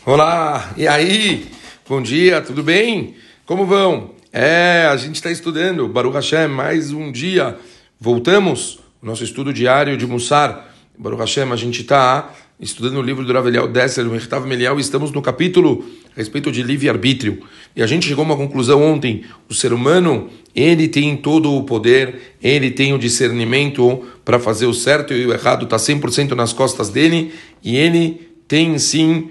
Olá, e aí? Bom dia, tudo bem? Como vão? A gente está estudando, Baruch Hashem, mais um dia. Voltamos ao nosso estudo diário de Mussar. Baruch Hashem, a gente está estudando o livro do Rav Eliyahu Dessler, o Mekhtav Melial, e estamos no capítulo a respeito de livre-arbítrio. E a gente chegou a uma conclusão ontem: o ser humano, ele tem todo o poder, ele tem o discernimento para fazer o certo e o errado, está 100% nas costas dele, e ele tem sim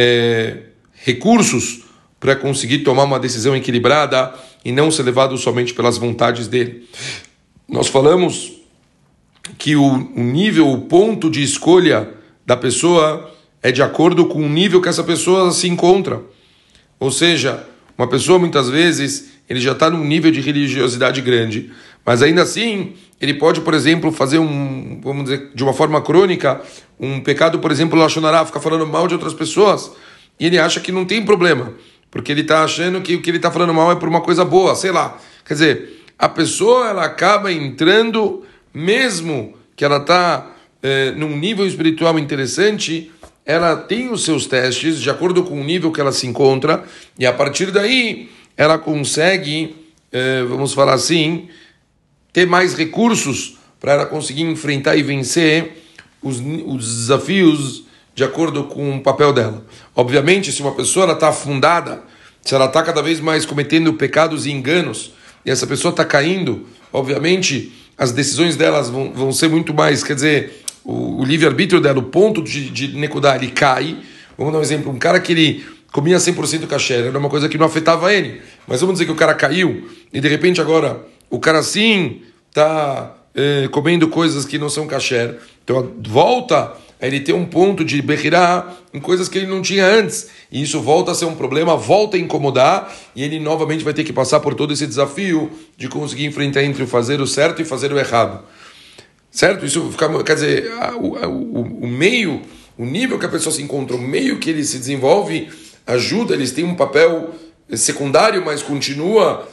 recursos para conseguir tomar uma decisão equilibrada e não ser levado somente pelas vontades dele. Nós falamos que o nível, o ponto de escolha da pessoa é de acordo com o nível que essa pessoa se encontra. Ou seja, uma pessoa muitas vezes ele já está num nível de religiosidade grande, mas ainda assim ele pode, por exemplo, fazer vamos dizer, de uma forma crônica, um pecado, por exemplo, Lashon Hara, ficar falando mal de outras pessoas, e ele acha que não tem problema, porque ele está achando que o que ele está falando mal é por uma coisa boa, sei lá. Quer dizer, a pessoa ela acaba entrando, mesmo que ela está num nível espiritual interessante, ela tem os seus testes de acordo com o nível que ela se encontra, e a partir daí ela consegue, vamos falar assim, ter mais recursos para ela conseguir enfrentar e vencer os desafios de acordo com o papel dela. Obviamente, se uma pessoa está afundada, se ela está cada vez mais cometendo pecados e enganos, e essa pessoa está caindo, obviamente as decisões delas vão ser muito mais, quer dizer, o livre-arbítrio dela, o ponto de Nekudá, ele cai. Vamos dar um exemplo, um cara que ele comia 100% kasher, era uma coisa que não afetava ele, mas vamos dizer que o cara caiu, e de repente agora o cara sim está comendo coisas que não são kasher, então volta a ele ter um ponto de berrirá em coisas que ele não tinha antes, e isso volta a ser um problema, volta a incomodar, e ele novamente vai ter que passar por todo esse desafio de conseguir enfrentar entre o fazer o certo e fazer o errado. Certo? Isso fica, quer dizer, o meio, o nível que a pessoa se encontra, o meio que ele se desenvolve, ajuda, eles têm um papel secundário, mas continua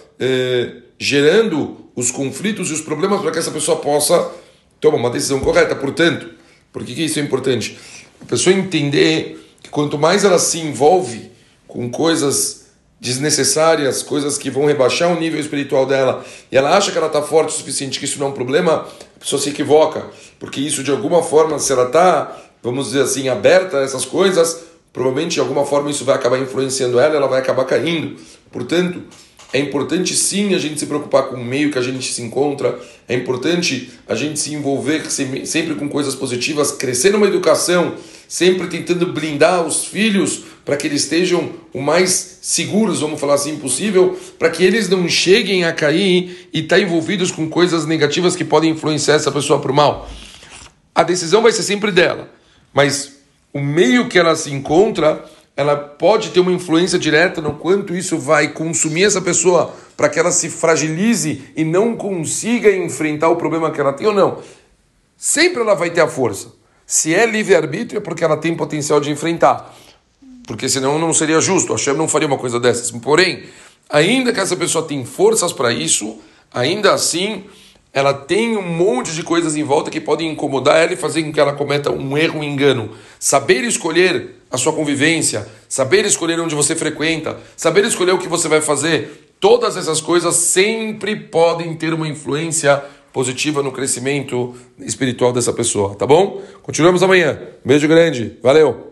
gerando os conflitos e os problemas para que essa pessoa possa tomar uma decisão correta. Portanto, por que isso é importante? A pessoa entender que quanto mais ela se envolve com coisas desnecessárias, coisas que vão rebaixar o nível espiritual dela, e ela acha que ela está forte o suficiente, que isso não é um problema, a pessoa se equivoca, porque isso de alguma forma, se ela está, vamos dizer assim, aberta a essas coisas, provavelmente de alguma forma isso vai acabar influenciando ela vai acabar caindo. Portanto, é importante sim a gente se preocupar com o meio que a gente se encontra, é importante a gente se envolver sempre com coisas positivas, crescer numa educação, sempre tentando blindar os filhos para que eles estejam o mais seguros, vamos falar assim, possível, para que eles não cheguem a cair e estar envolvidos com coisas negativas que podem influenciar essa pessoa para o mal. A decisão vai ser sempre dela, mas o meio que ela se encontra, ela pode ter uma influência direta no quanto isso vai consumir essa pessoa para que ela se fragilize e não consiga enfrentar o problema que ela tem ou não. Sempre ela vai ter a força. Se é livre-arbítrio é porque ela tem potencial de enfrentar. Porque senão não seria justo. A Hashem não faria uma coisa dessas. Porém, ainda que essa pessoa tenha forças para isso, ainda assim ela tem um monte de coisas em volta que podem incomodar ela e fazer com que ela cometa um erro, um engano. Saber escolher a sua convivência, saber escolher onde você frequenta, saber escolher o que você vai fazer, todas essas coisas sempre podem ter uma influência positiva no crescimento espiritual dessa pessoa, tá bom? Continuamos amanhã. Beijo grande. Valeu!